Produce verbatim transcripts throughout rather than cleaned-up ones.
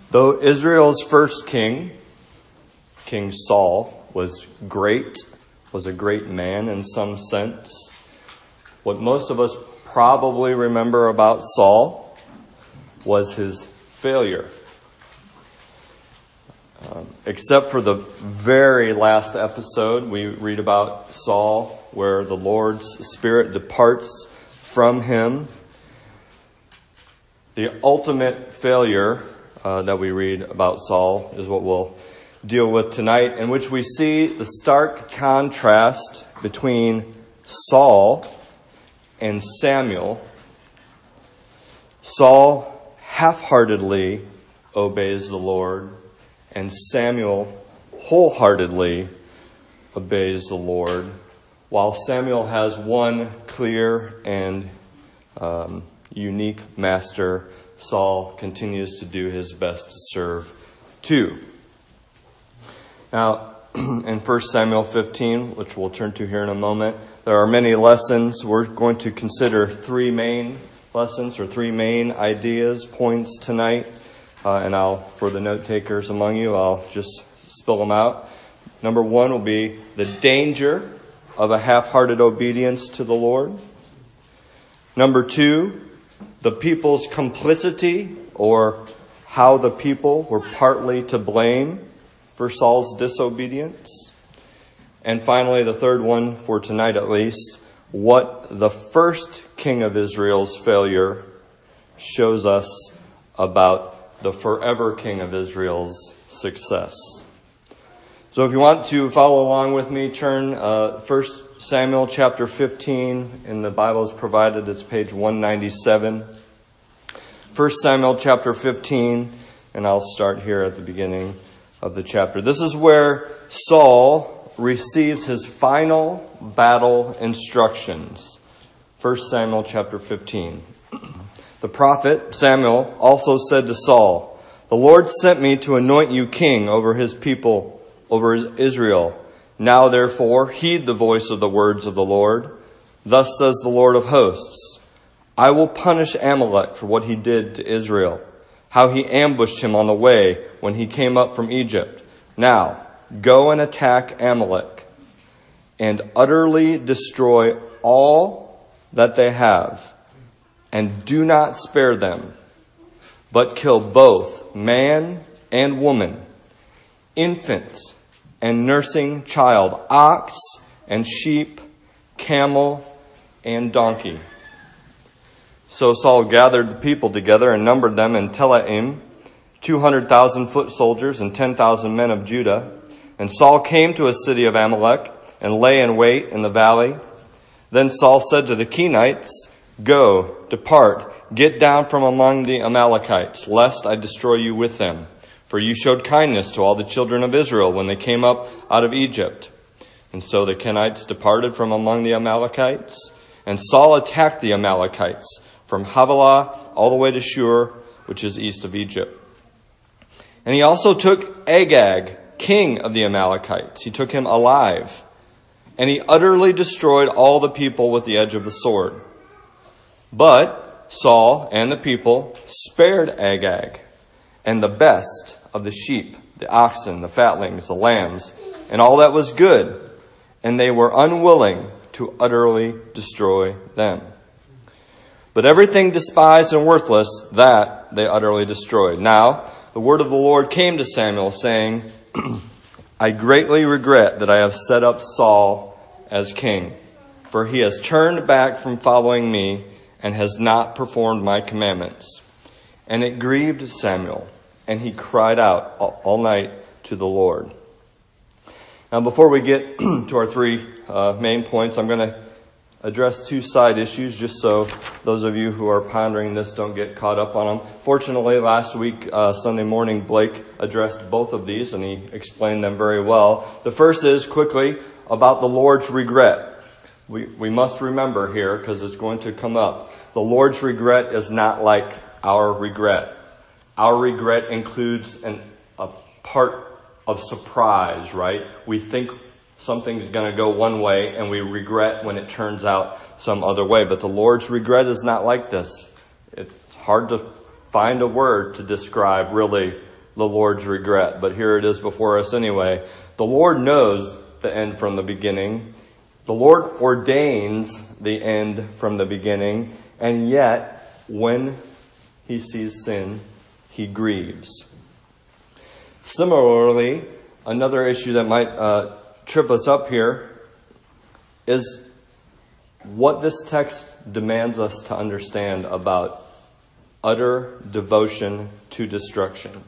Though Israel's first king, King Saul, was great, was a great man in some sense, what most of us probably remember about Saul was his failure. Um, except for the very last episode, we read about Saul, where the Lord's Spirit departs from him. The ultimate failure uh, that we read about Saul is what we'll deal with tonight, in which we see the stark contrast between Saul and Samuel. Saul half-heartedly obeys the Lord, and Samuel wholeheartedly obeys the Lord, while Samuel has one clear and um, unique master. Saul continues to do his best to serve too. Now, in First Samuel fifteen, which we'll turn to here in a moment, there are many lessons. We're going to consider three main lessons or three main ideas, points tonight. Uh, and I'll, for the note takers among you, I'll just spill them out. Number one will be the danger of a half-hearted obedience to the Lord. Number two, the people's complicity, or how the people were partly to blame for Saul's disobedience. And finally, the third one, for tonight at least, what the first king of Israel's failure shows us about the forever king of Israel's success. So if you want to follow along with me, turn uh, First Samuel chapter fifteen. In the Bible is provided, it's page one ninety-seven. First Samuel chapter fifteen, and I'll start here at the beginning of the chapter. This is where Saul receives his final battle instructions. First Samuel chapter fifteen. The prophet Samuel also said to Saul, "The Lord sent me to anoint you king over his people, over Israel. Now therefore heed the voice of the words of the Lord. Thus says the Lord of hosts, I will punish Amalek for what he did to Israel, how he ambushed him on the way when he came up from Egypt. Now go and attack Amalek and utterly destroy all that they have. And do not spare them, but kill both man and woman, infant and nursing child, ox and sheep, camel and donkey." So Saul gathered the people together and numbered them in Telaim, two hundred thousand foot soldiers and ten thousand men of Judah. And Saul came to a city of Amalek and lay in wait in the valley. Then Saul said to the Kenites, "Go, depart, get down from among the Amalekites, lest I destroy you with them. For you showed kindness to all the children of Israel when they came up out of Egypt." And so the Kenites departed from among the Amalekites, and Saul attacked the Amalekites from Havilah all the way to Shur, which is east of Egypt. And he also took Agag, king of the Amalekites. He took him alive, and he utterly destroyed all the people with the edge of the sword. But Saul and the people spared Agag and the best of the sheep, the oxen, the fatlings, the lambs, and all that was good, and they were unwilling to utterly destroy them. But everything despised and worthless, that they utterly destroyed. Now the word of the Lord came to Samuel, saying, "I greatly regret that I have set up Saul as king, for he has turned back from following me and has not performed my commandments." And it grieved Samuel, and he cried out all night to the Lord. Now, before we get to our three uh, main points, I'm going to address two side issues, just so those of you who are pondering this don't get caught up on them. Fortunately, last week, uh, Sunday morning, Blake addressed both of these, and he explained them very well. The first is, quickly, about the Lord's regret. We, we must remember here, because it's going to come up, the Lord's regret is not like our regret. Our regret includes an, a part of surprise, right? We think something's going to go one way, and we regret when it turns out some other way. But the Lord's regret is not like this. It's hard to find a word to describe really the Lord's regret. But here it is before us anyway. The Lord knows the end from the beginning. The Lord ordains the end from the beginning. And yet, when he sees sin, he grieves. Similarly, another issue that might uh, trip us up here is what this text demands us to understand about utter devotion to destruction.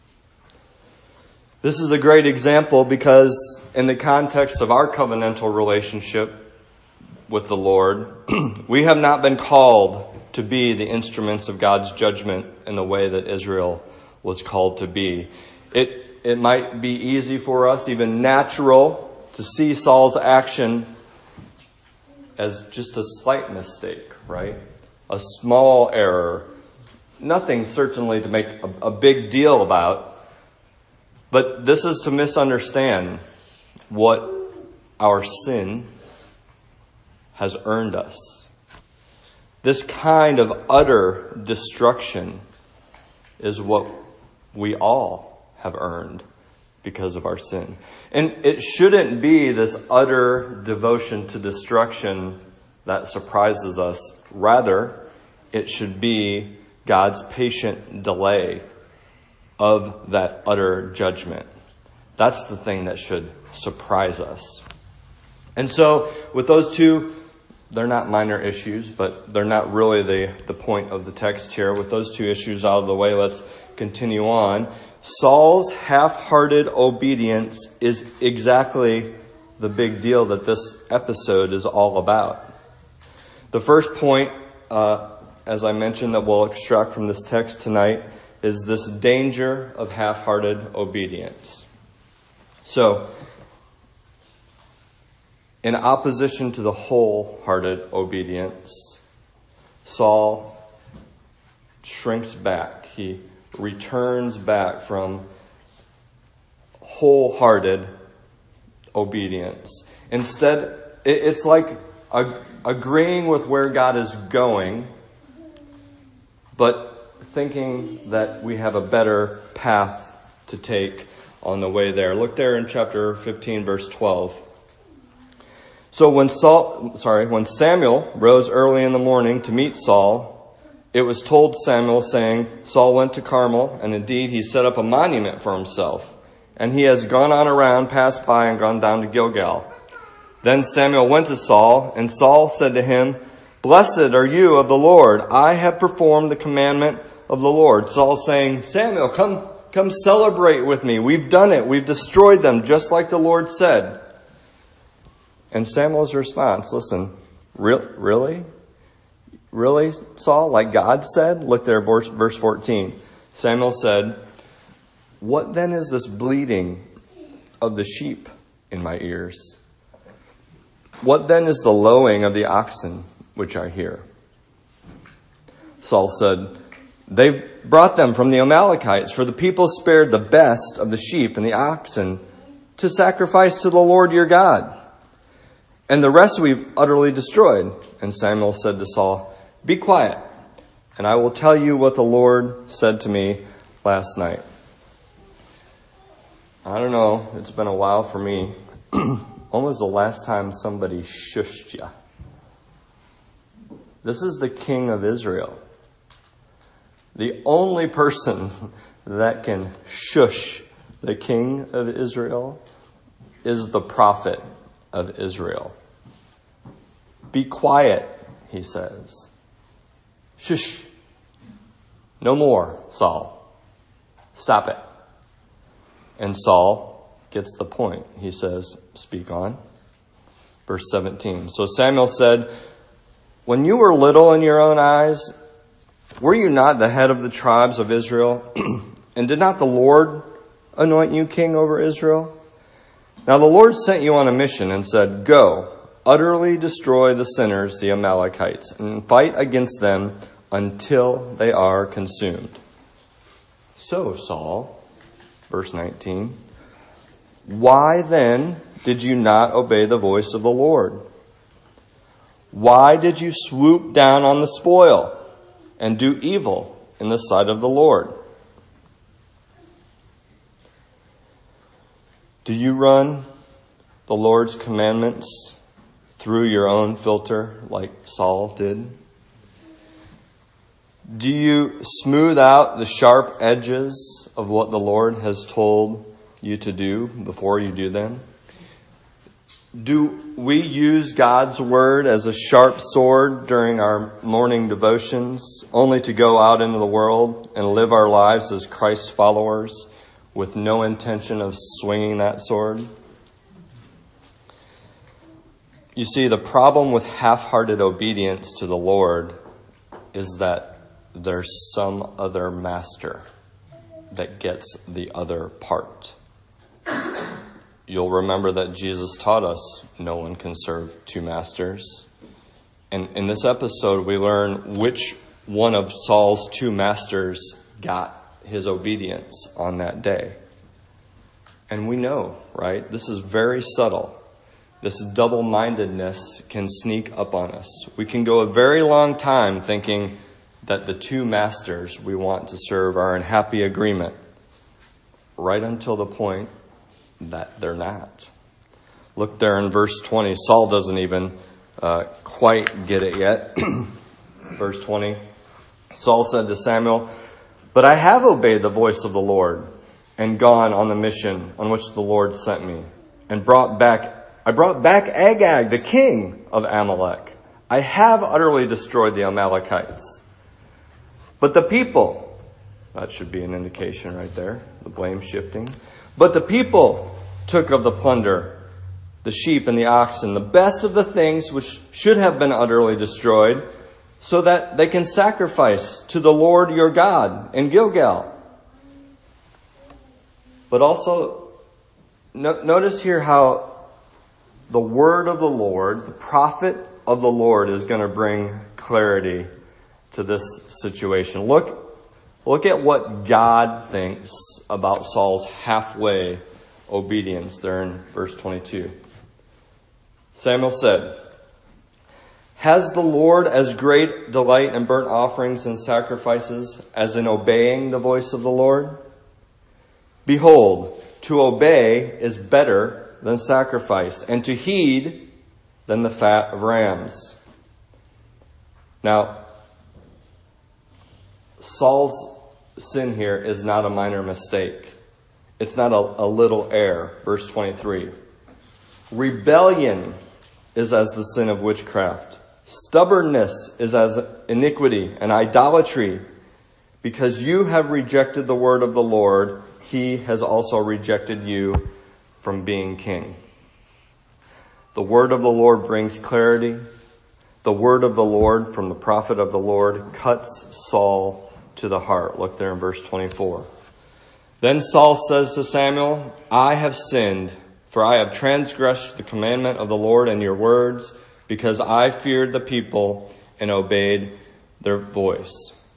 This is a great example because in the context of our covenantal relationship with the Lord, we have not been called to be the instruments of God's judgment in the way that Israel was called to be. It, it might be easy for us, even natural, to see Saul's action as just a slight mistake, right? A small error. Nothing certainly to make a, a big deal about. But this is to misunderstand what our sin has earned us. This kind of utter destruction is what we all have earned because of our sin. And it shouldn't be this utter devotion to destruction that surprises us. Rather, it should be God's patient delay of that utter judgment. That's the thing that should surprise us. And so, with those two, they're not minor issues, but they're not really the, the point of the text here. With those two issues out of the way, let's continue on. Saul's half-hearted obedience is exactly the big deal that this episode is all about. The first point, uh, as I mentioned, that we'll extract from this text tonight is this danger of half-hearted obedience. So, in opposition to the wholehearted obedience, Saul shrinks back. He returns back from wholehearted obedience. Instead, it's like agreeing with where God is going, but thinking that we have a better path to take on the way there. Look there in chapter fifteen, verse twelve. So when Saul, sorry, when Samuel rose early in the morning to meet Saul, it was told Samuel, saying, Saul went to Carmel, and indeed he set up a monument for himself. And he has gone on around, passed by, and gone down to Gilgal. Then Samuel went to Saul, and Saul said to him, Blessed are you of the Lord. I have performed the commandment of the Lord. Saul saying, Samuel, come, come celebrate with me. We've done it. We've destroyed them, just like the Lord said. And Samuel's response, listen, re- really? Really, Saul? Like God said? Look there, verse, verse fourteen. Samuel said, What then is this bleating of the sheep in my ears? What then is the lowing of the oxen which I hear? Saul said, They've brought them from the Amalekites, for the people spared the best of the sheep and the oxen to sacrifice to the Lord your God. And the rest we've utterly destroyed. And Samuel said to Saul, Be quiet, and I will tell you what the Lord said to me last night. I don't know, it's been a while for me. When was the last time somebody shushed you? This is the king of Israel. The only person that can shush the king of Israel is the prophet of Israel. Be quiet, he says. Shush. No more, Saul. Stop it. And Saul gets the point. He says, Speak on. Verse seventeen. So Samuel said, When you were little in your own eyes, were you not the head of the tribes of Israel? And did not the Lord anoint you king over Israel? Now the Lord sent you on a mission and said, Go, utterly destroy the sinners, the Amalekites, and fight against them until they are consumed. So, Saul, verse nineteen, why then did you not obey the voice of the Lord? Why did you swoop down on the spoil and do evil in the sight of the Lord? Do you run the Lord's commandments through your own filter like Saul did? Do you smooth out the sharp edges of what the Lord has told you to do before you do them? Do we use God's word as a sharp sword during our morning devotions, only to go out into the world and live our lives as Christ followers with no intention of swinging that sword? You see, the problem with half-hearted obedience to the Lord is that there's some other master that gets the other part. You'll remember that Jesus taught us no one can serve two masters. And in this episode, we learn which one of Saul's two masters got his obedience on that day. And we know, right? This is very subtle. This double-mindedness can sneak up on us. We can go a very long time thinking that the two masters we want to serve are in happy agreement, right until the point that they're not. Look there in verse twenty. Saul doesn't even uh, quite get it yet. Verse twenty. Saul said to Samuel, "But I have obeyed the voice of the Lord and gone on the mission on which the Lord sent me, and brought back I brought back Agag, the king of Amalek. I have utterly destroyed the Amalekites. But the people," that should be an indication right there, the blame shifting. "But the people took of the plunder, the sheep and the oxen, the best of the things which should have been utterly destroyed, so that they can sacrifice to the Lord your God in Gilgal." But also, no, notice here how the word of the Lord, the prophet of the Lord, is going to bring clarity to this situation. Look, look at what God thinks about Saul's halfway obedience there in verse twenty-two. Samuel said, "Has the Lord as great delight in burnt offerings and sacrifices as in obeying the voice of the Lord? Behold, to obey is better than sacrifice, and to heed than the fat of rams." Now, Saul's sin here is not a minor mistake. It's not a, a little error. Verse twenty-three. "Rebellion is as the sin of witchcraft. Stubbornness is as iniquity and idolatry. Because you have rejected the word of the Lord, he has also rejected you from being king." The word of the Lord brings clarity. The word of the Lord from the prophet of the Lord cuts Saul to the heart. Look there in verse twenty-four. "Then Saul says to Samuel, I have sinned, for I have transgressed the commandment of the Lord and your words, because I feared the people and obeyed their voice."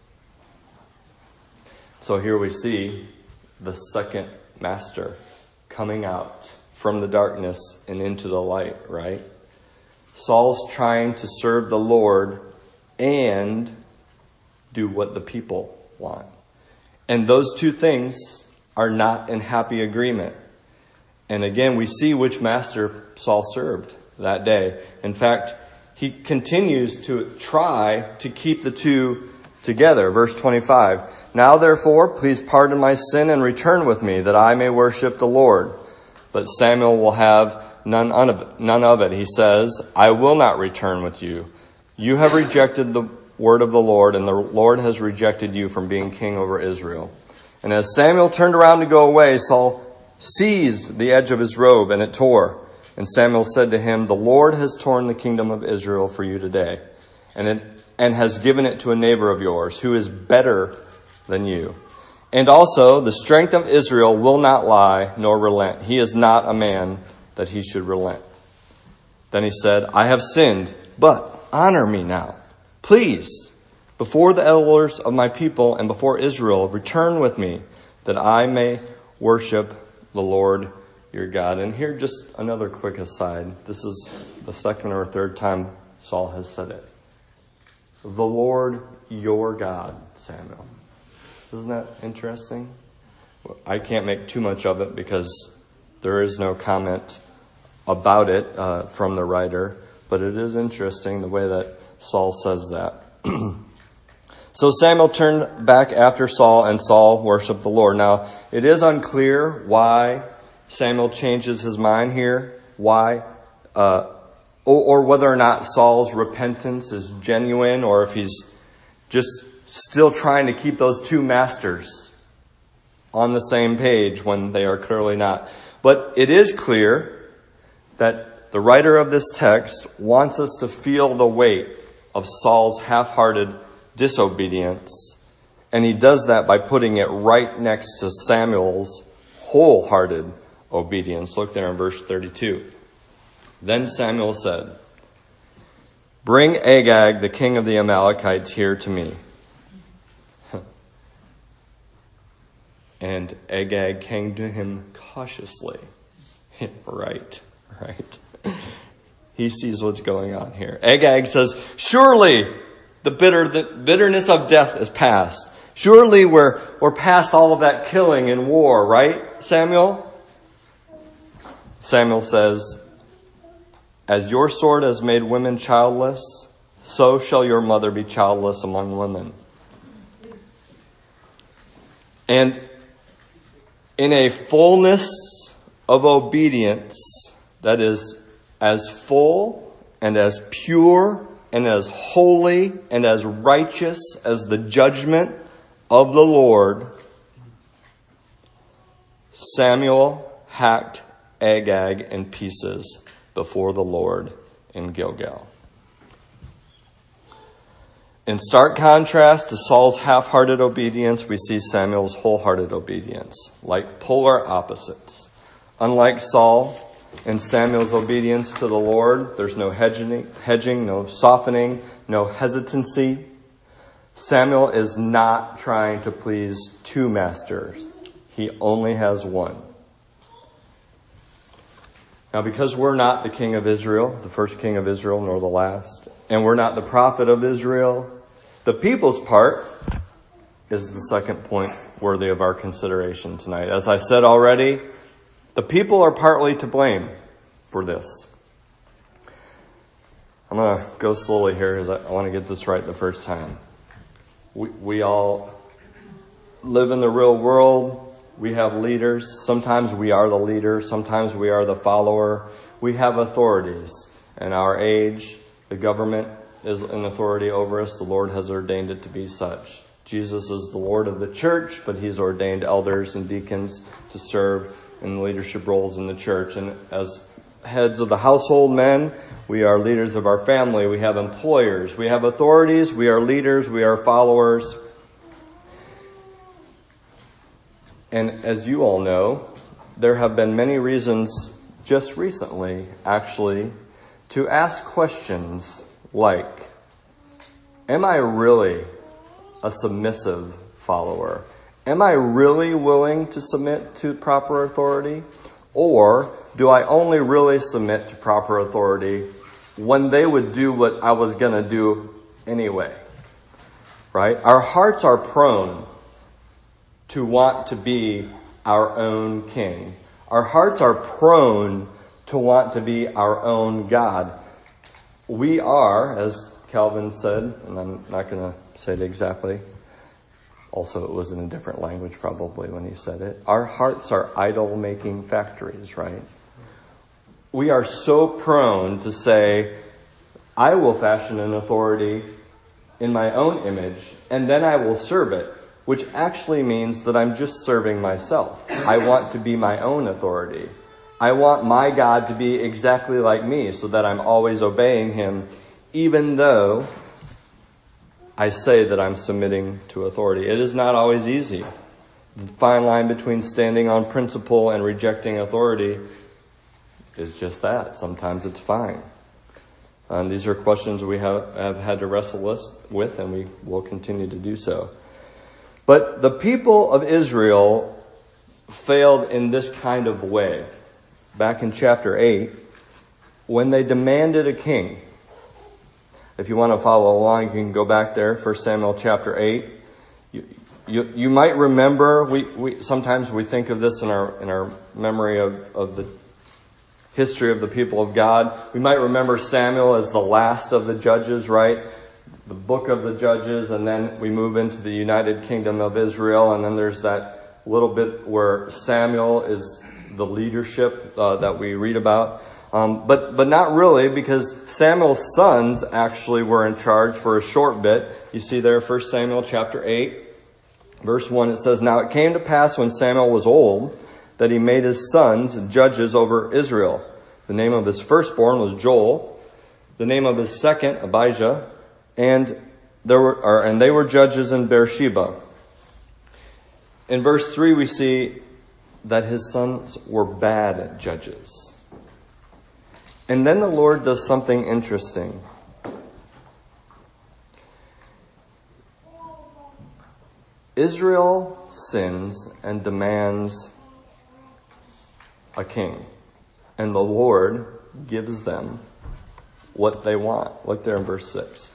So here we see the second master coming out from the darkness and into the light, right? Saul's trying to serve the Lord and do what the people want. And those two things are not in happy agreement. And again, we see which master Saul served that day. In fact, he continues to try to keep the two together. Verse twenty-five. "Now therefore, please pardon my sin and return with me, that I may worship the Lord." But Samuel will have none of it. None of it. He says, "I will not return with you. You have rejected the word of the Lord, and the Lord has rejected you from being king over Israel." And as Samuel turned around to go away, Saul seized the edge of his robe, and it tore. And Samuel said to him, "The Lord has torn the kingdom of Israel for you today, and it, and has given it to a neighbor of yours, who is better than you. And also, the strength of Israel will not lie, nor relent. He is not a man that he should relent." Then he said, "I have sinned, but honor me now. Please, before the elders of my people and before Israel, return with me, that I may worship the Lord your God." And here, just another quick aside. This is the second or third time Saul has said it. The Lord your God, Samuel. Isn't that interesting? I can't make too much of it because There is no comment about it uh, from the writer, but it is interesting the way that Saul says that. So Samuel turned back after Saul, and Saul worshiped the Lord. Now, it is unclear why Samuel changes his mind here, why, uh, or, or whether or not Saul's repentance is genuine, or if he's just still trying to keep those two masters on the same page when they are clearly not. But it is clear that the writer of this text wants us to feel the weight of Saul's half-hearted disobedience, and he does that by putting it right next to Samuel's wholehearted obedience. Look there in verse thirty-two. Then Samuel said, "Bring Agag, the king of the Amalekites, here to me." And Agag came to him cautiously. right, right. He sees what's going on here. Agag says, "Surely the bitter the bitterness of death is past. Surely we're we're past all of that killing and war, right, Samuel?" Samuel says, "As your sword has made women childless, so shall your mother be childless among women." And in a fullness of obedience that is as full and as pure and as holy and as righteous as the judgment of the Lord, Samuel hacked Agag in pieces before the Lord in Gilgal. In stark contrast to Saul's half-hearted obedience, we see Samuel's wholehearted obedience, like polar opposites. Unlike Saul and Samuel's obedience to the Lord, there's no hedging, hedging, no softening, no hesitancy. Samuel is not trying to please two masters. He only has one. Now, because we're not the king of Israel, the first king of Israel, nor the last, and we're not the prophet of Israel, the people's part is the second point worthy of our consideration tonight. As I said already, the people are partly to blame for this. I'm going to go slowly here because I want to get this right the first time. We, we all live in the real world. We have leaders. Sometimes we are the leader. Sometimes we are the follower. We have authorities. In our age, the government is an authority over us. The Lord has ordained it to be such. Jesus is the Lord of the church, but he's ordained elders and deacons to serve in leadership roles in the church. And as heads of the household men, we are leaders of our family. We have employers. We have authorities. We are leaders. We are followers. And as you all know, there have been many reasons just recently, actually, to ask questions like, am I really a submissive follower? Am I really willing to submit to proper authority? Or do I only really submit to proper authority when they would do what I was going to do anyway? Right? Our hearts are prone to want to be our own king. Our hearts are prone to want to be our own God. We are, as Calvin said, and I'm not going to say it exactly. Also, it was in a different language probably when he said it. Our hearts are idol-making factories, right? We are so prone to say, I will fashion an authority in my own image, and then I will serve it, which actually means that I'm just serving myself. I want to be my own authority. I want my God to be exactly like me so that I'm always obeying him, even though I say that I'm submitting to authority. It is not always easy. The fine line between standing on principle and rejecting authority is just that. Sometimes it's fine. Um, these are questions we have, have had to wrestle with, and we will continue to do so. But the people of Israel failed in this kind of way. Back in chapter eight, when they demanded a king. If you want to follow along, you can go back there, First Samuel chapter eight. You, you, you might remember, we, we sometimes we think of this in our in our memory of, of the history of the people of God. We might remember Samuel as the last of the judges, right? The book of the judges, and then we move into the United Kingdom of Israel, and then there's that little bit where Samuel is the leadership uh, that we read about. Um, but but not really, because Samuel's sons actually were in charge for a short bit. You see there, First Samuel chapter eight, verse one, it says, "Now it came to pass when Samuel was old, that he made his sons judges over Israel. The name of his firstborn was Joel, the name of his second Abijah, and there were or, and they were judges in Beersheba." In verse three, we see that his sons were bad judges. And then the Lord does something interesting. Israel sins and demands a king. And the Lord gives them what they want. Look there in verse six.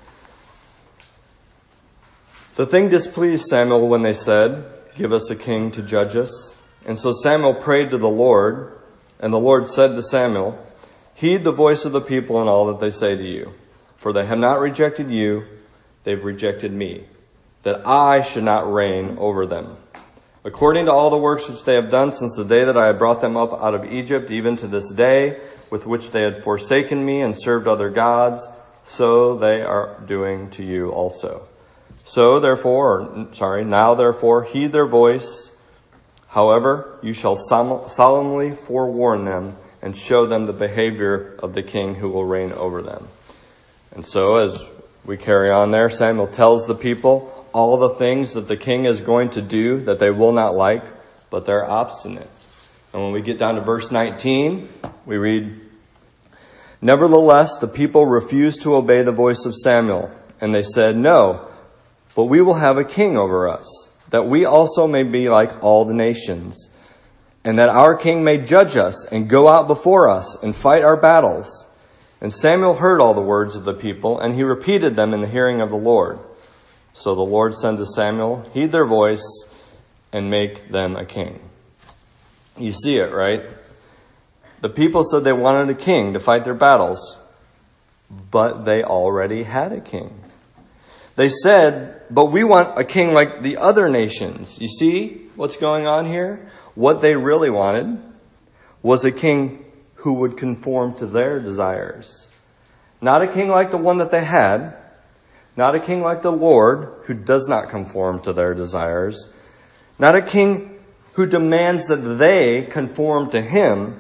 "The thing displeased Samuel when they said, 'Give us a king to judge us.' And so Samuel prayed to the Lord, and the Lord said to Samuel, 'Heed the voice of the people in all that they say to you. For they have not rejected you, they've rejected me, that I should not reign over them. According to all the works which they have done since the day that I had brought them up out of Egypt, even to this day, with which they had forsaken me and served other gods, so they are doing to you also. So therefore, or, sorry, now therefore, heed their voice. However, you shall solemnly forewarn them and show them the behavior of the king who will reign over them.'" And so as we carry on there, Samuel tells the people all the things that the king is going to do that they will not like, but they're obstinate. And when we get down to verse nineteen, we read, "Nevertheless, the people refused to obey the voice of Samuel, and they said, 'No, but we will have a king over us, that we also may be like all the nations, and that our king may judge us and go out before us and fight our battles.' And Samuel heard all the words of the people, and he repeated them in the hearing of the Lord. So the Lord said to Samuel, 'Heed their voice and make them a king.'" You see it, right? The people said they wanted a king to fight their battles, but they already had a king. They said, "But we want a king like the other nations." You see what's going on here? What they really wanted was a king who would conform to their desires. Not a king like the one that they had. Not a king like the Lord, who does not conform to their desires. Not a king who demands that they conform to him.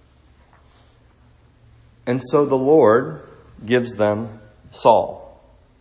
And so the Lord gives them Saul.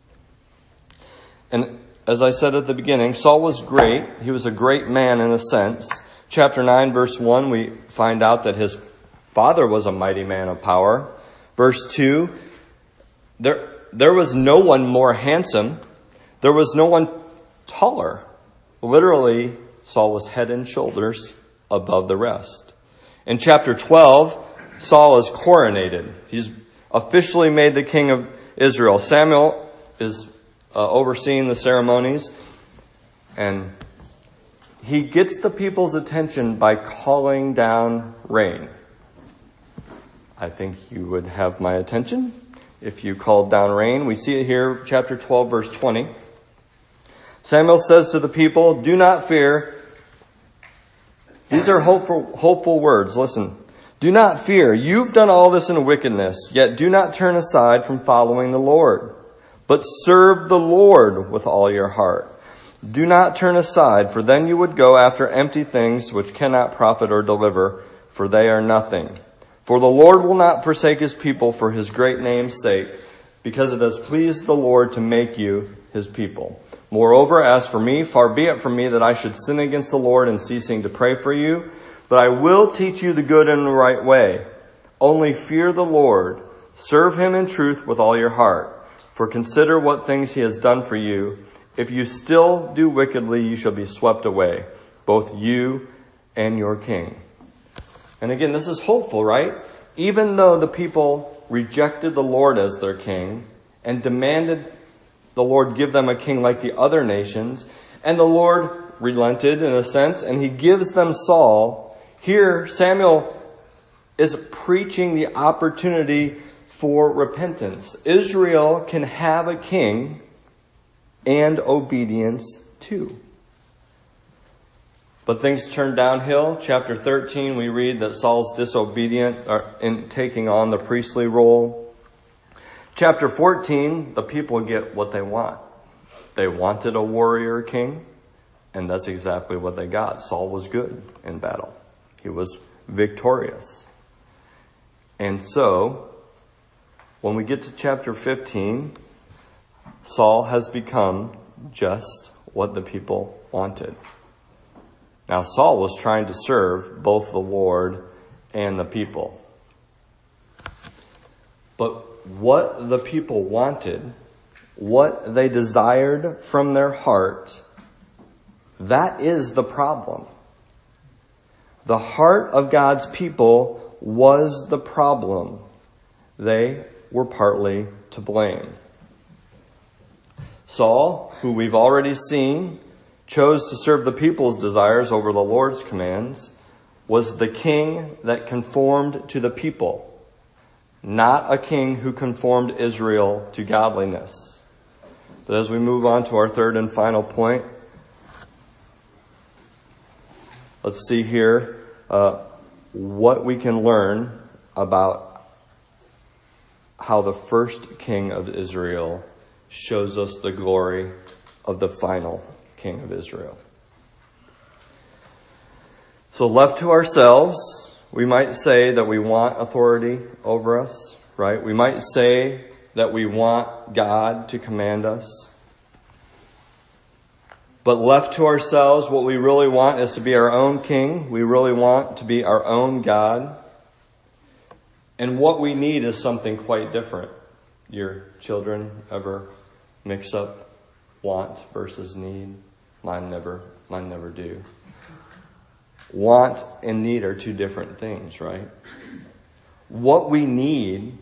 And as I said at the beginning, Saul was great. He was a great man in a sense. Chapter nine, verse one, we find out that his father was a mighty man of power. Verse two, there, there was no one more handsome. There was no one taller. Literally, Saul was head and shoulders above the rest. In chapter twelve, Saul is coronated. He's officially made the king of Israel. Samuel is uh, overseeing the ceremonies, and he gets the people's attention by calling down rain. I think you would have my attention if you called down rain. We see it here, chapter twelve, verse twenty. Samuel says to the people, "Do not fear." These are hopeful, hopeful words. Listen. "Do not fear. You've done all this in wickedness, yet do not turn aside from following the Lord, but serve the Lord with all your heart. Do not turn aside, for then you would go after empty things which cannot profit or deliver, for they are nothing. For the Lord will not forsake his people for his great name's sake, because it has pleased the Lord to make you his people. Moreover, as for me, far be it from me that I should sin against the Lord in ceasing to pray for you, but I will teach you the good and the right way. Only fear the Lord. Serve him in truth with all your heart. For consider what things he has done for you. If you still do wickedly, you shall be swept away, both you and your king." And again, this is hopeful, right? Even though the people rejected the Lord as their king and demanded the Lord give them a king like the other nations, And the Lord relented in a sense, and he gives them Saul. Here, Samuel is preaching the opportunity for repentance. Israel can have a king and obedience too. But things turn downhill. Chapter thirteen, we read that Saul's disobedient in taking on the priestly role. Chapter fourteen, the people get what they want. They wanted a warrior king, and that's exactly what they got. Saul was good in battle. He was victorious. And so, when we get to chapter fifteen, Saul has become just what the people wanted. Now, Saul was trying to serve both the Lord and the people. But what the people wanted, what they desired from their heart, that is the problem. The heart of God's people was the problem. They were partly to blame. Saul, who we've already seen, chose to serve the people's desires over the Lord's commands, was the king that conformed to the people, not a king who conformed Israel to godliness. But as we move on to our third and final point, let's see here uh, what we can learn about how the first king of Israel shows us the glory of the final king of Israel. So left to ourselves, we might say that we want authority over us, right? We might say that we want God to command us. But left to ourselves, what we really want is to be our own king. We really want to be our own God. And what we need is something quite different. Your children ever mix up want versus need? Mine never, mine never do. Want and need are two different things, right? What we need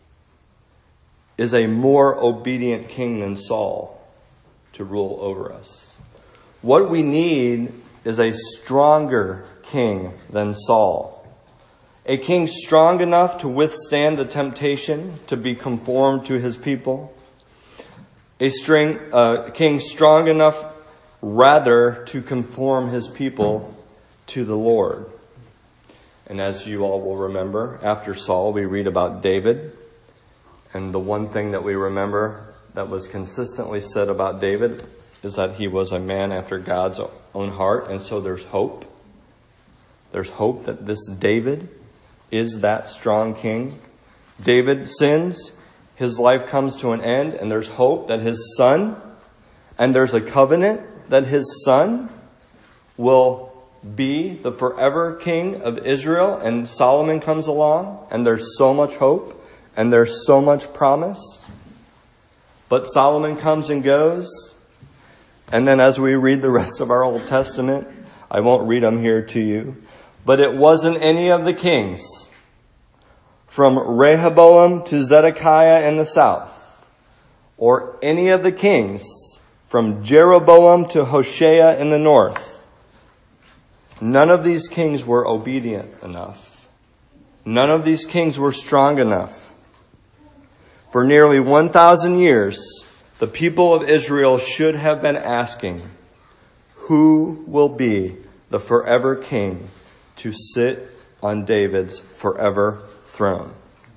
is a more obedient king than Saul to rule over us. What we need is a stronger king than Saul. A king strong enough to withstand the temptation to be conformed to his people. A string, uh, king strong enough rather to conform his people to the Lord. And as you all will remember, after Saul, we read about David. And the one thing that we remember that was consistently said about David is that he was a man after God's own heart. And so there's hope. There's hope that this David is that strong king. David sins. His life comes to an end. And there's hope that his son, and there's a covenant that his son will be the forever king of Israel. And Solomon comes along. And there's so much hope. And there's so much promise. But Solomon comes and goes. And then as we read the rest of our Old Testament, I won't read them here to you, but it wasn't any of the kings from Rehoboam to Zedekiah in the south, or any of the kings from Jeroboam to Hoshea in the north. None of these kings were obedient enough. None of these kings were strong enough. For nearly one thousand years, the people of Israel should have been asking, who will be the forever king to sit on David's forever throne?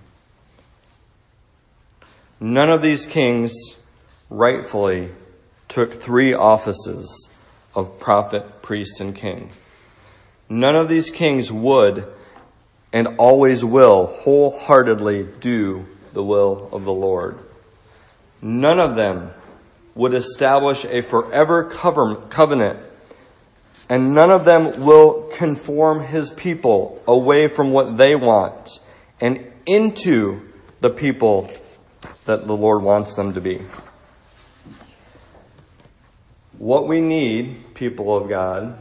None of these kings rightfully took three offices of prophet, priest, and king. None of these kings would and always will wholeheartedly do the will of the Lord. None of them would establish a forever covenant, and none of them will conform his people away from what they want and into the people that the Lord wants them to be. What we need, people of God,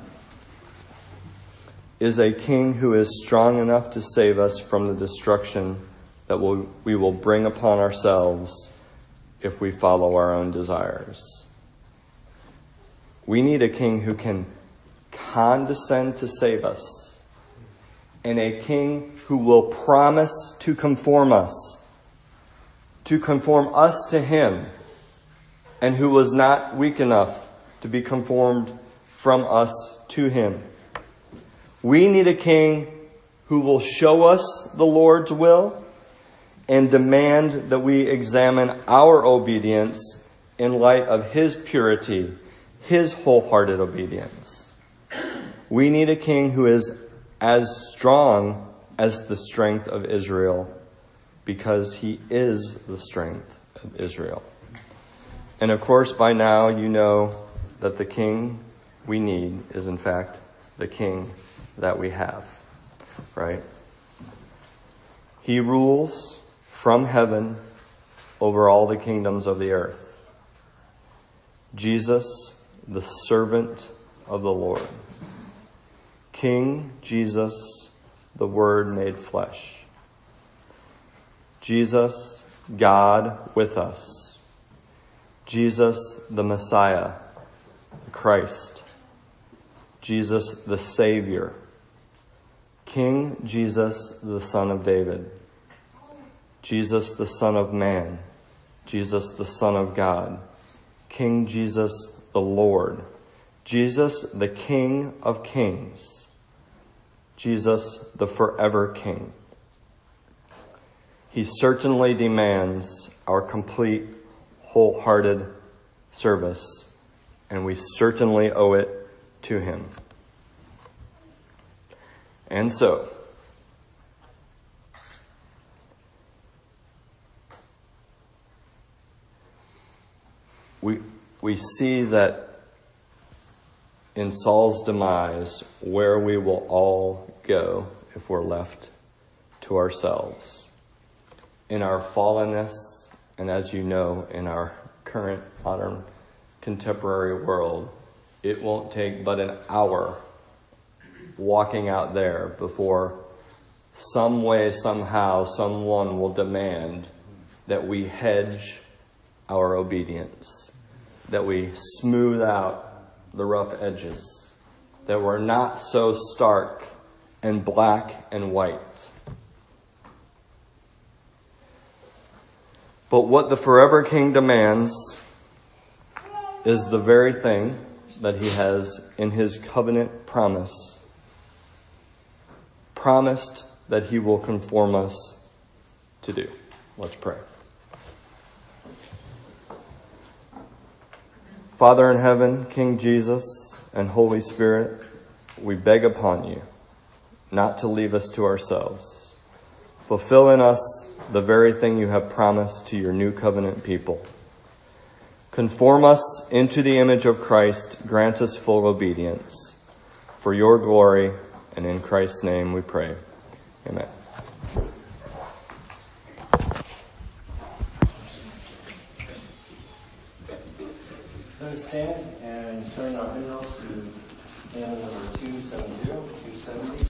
is a king who is strong enough to save us from the destruction that we'll, we will bring upon ourselves if we follow our own desires. We need a king who can condescend to save us, and a king who will promise to conform us, to conform us to him, and who was not weak enough to be conformed from us to him. We need a king who will show us the Lord's will and demand that we examine our obedience in light of his purity, his wholehearted obedience. We need a king who is as strong as the strength of Israel, because he is the strength of Israel. And of course, by now you know that the king we need is in fact the king that we have, right? He rules from heaven over all the kingdoms of the earth. Jesus, the servant of the Lord. King Jesus, the Word made flesh. Jesus, God with us. Jesus, the Messiah, Christ. Jesus, the Savior. King Jesus, the Son of David. Jesus, the Son of Man. Jesus, the Son of God. King Jesus, the Lord. Jesus, the King of Kings. Jesus, the forever King. He certainly demands our complete, wholehearted service, and we certainly owe it to him. And so, we we see that in Saul's demise, where we will all go if we're left to ourselves. In our fallenness, and as you know, in our current modern contemporary world, it won't take but an hour walking out there before some way, somehow, someone will demand that we hedge our obedience, that we smooth out the rough edges, that we're not so stark and black and white. But what the forever King demands is the very thing that he has in his covenant promise, promised that he will conform us to do. Let's pray. Father in heaven, King Jesus, and Holy Spirit, we beg upon you not to leave us to ourselves. Fulfill in us the very thing you have promised to your new covenant people. Conform us into the image of Christ. Grant us full obedience. For your glory, and in Christ's name we pray. Amen. Let us stand and turn our hymnals to hymn number two seventy, two seventy.